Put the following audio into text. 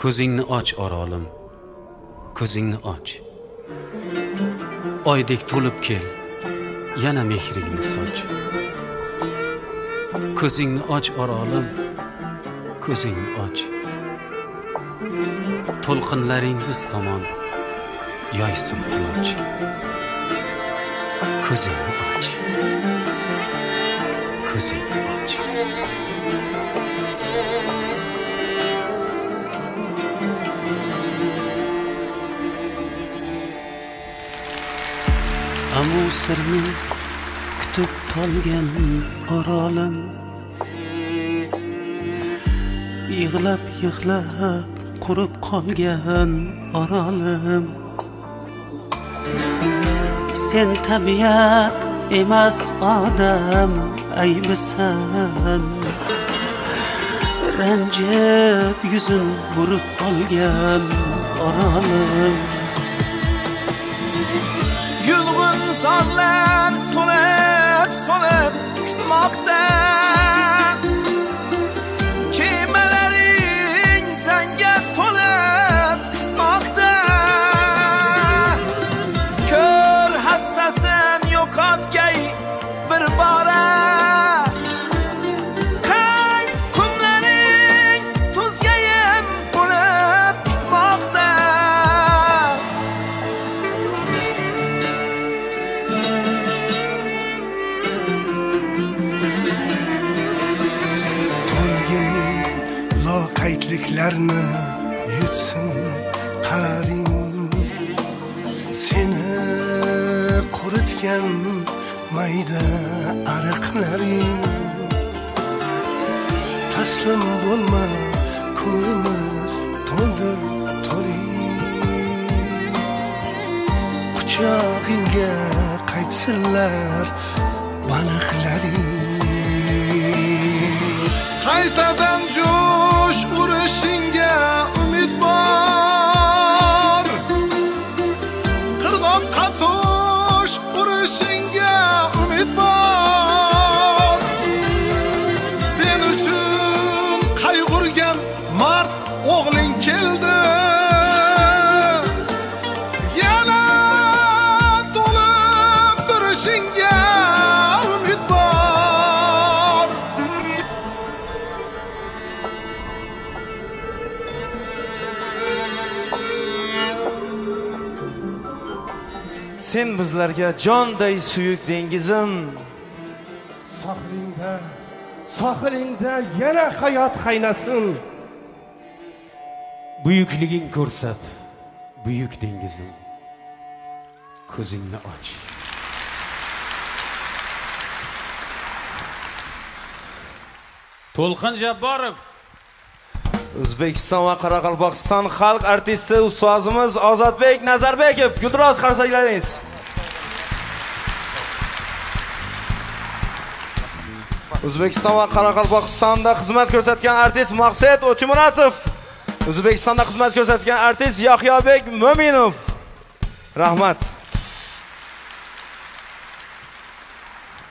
Ko'zingni och Orolim, ko'zingni och. Oydek to'lib kel, yana mehringni soch. Ko'zingni och Orolim, ko'zingni och. To'lqinlaring biz tomon yoysin quloch. Ko'zingni och, ko'zingni och. Amu sirni kutib qolgan Orolim, yig'lab qurib qolgan Orolim. Sen tabiat emas odam aybisan, ranjib yuzin burib qolgan Orolim. Yulg'un sonlar so'lib kutmoqda, kemalaring sanga to'lib kutmoqda. Ko'r hassasin yo'qotgay bir bora, qayt kunlaring tuzgayim bo'lib kutmoqda. Loqaydliklarni yutsin qaring, seni quritgan mayda ariqlaring. Taslim bo'lma, ko'rimiz to'ldir to'ring. Quchog'ingga qaytsinlar baliqlaring. Qaytadan jo'sh urishingga umid bor, qirg'oqqa tosh urishingga umid bor. Sen uchun qayg'urgan mard o'g'ling keldi, yana to'lib turishingga umid bor. Sen bizlarga jonday suyuk dengizim, sohilingda yana hayot qaynasin. Buyukliging ko'rsat, buyuk dengizim. Ko'zingni och. To'lqin Jabborov, O'zbekiston va Qoraqalpog'iston xalq artisti ustozimiz Ozodbek Nazarbekov, guldiroz qarsaklariniz. O'zbekiston va Qoraqalpog'istonda xizmat ko'rsatgan artist Maqsad O'timuratov, O'zbekistonda xizmat ko'rsatgan artist Yahyobek Mo'minov. Rahmat.